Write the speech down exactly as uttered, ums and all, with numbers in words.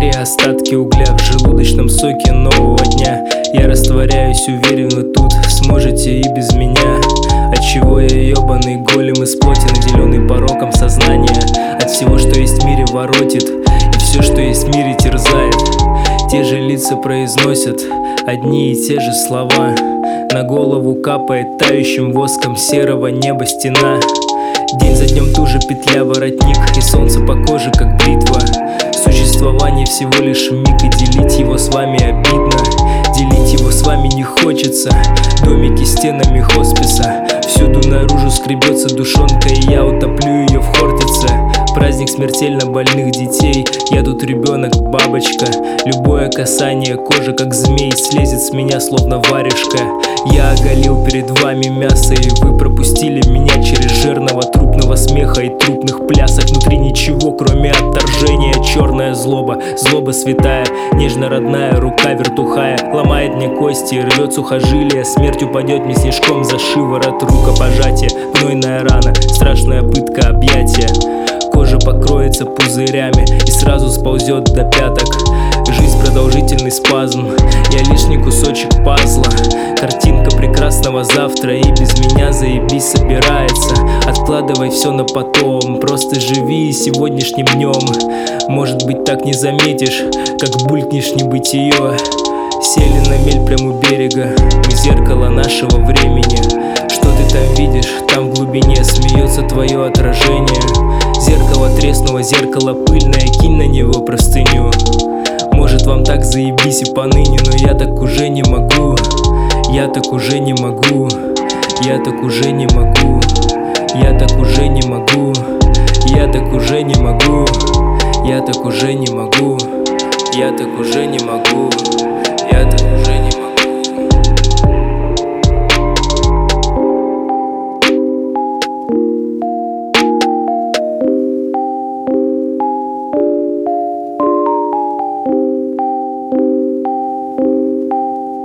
Внутри остатки угля в желудочном соке нового дня. Я растворяюсь, уверен, вы тут сможете и без меня. Отчего я ебаный голем из плоти, наделенный пороком сознания. От всего, что есть в мире, воротит, и все, что есть в мире, терзает. Те же лица произносят одни и те же слова. На голову капает тающим воском серого неба стена. День за днем туже петля воротник, и солнце по коже как бритва. Существование всего лишь миг, и делить его с вами обидно. Делить его с вами не хочется. Домики стенами хосписа, всюду наружу скребется душонка, и я утоплю ее в хортице. Праздник смертельно больных детей. Я тут ребенок, бабочка. Любое касание кожи, как змей, слезет с меня словно варежка. Я оголил перед вами мясо, и вы пропустили меня через жирного трупного смеха и трупных плясок. Внутри ничего, кроме отторжения. Черная злоба, злоба святая, нежно-родная рука вертухая ломает мне кости, рвет сухожилия. Смерть упадет мне снежком за шиворот, рукопожатие, гнойная рана, страшная пытка объятия. Кожа покроется пузырями и сразу сползет до пяток. Жизнь продолжительный спазм, я лишний кусочек пазла. Картинка прекрасного завтра, и без меня заебись собирается. Откладывай все на потом, просто живи сегодняшним днем. Может быть, так не заметишь, как булькнешь небытие. Сели на мель прямо у берега, мы зеркало нашего времени. Что ты там видишь, там в глубине смеется твое отражение. Зеркало треснуло, зеркало пыльное, кинь на него простыню. Может, вам так заебись и поныне, но я так уже не могу. Я так уже не могу. Я так уже не могу. Я так уже не могу. Я так уже не могу. Я так уже не могу. Я так уже не могу. Я так уже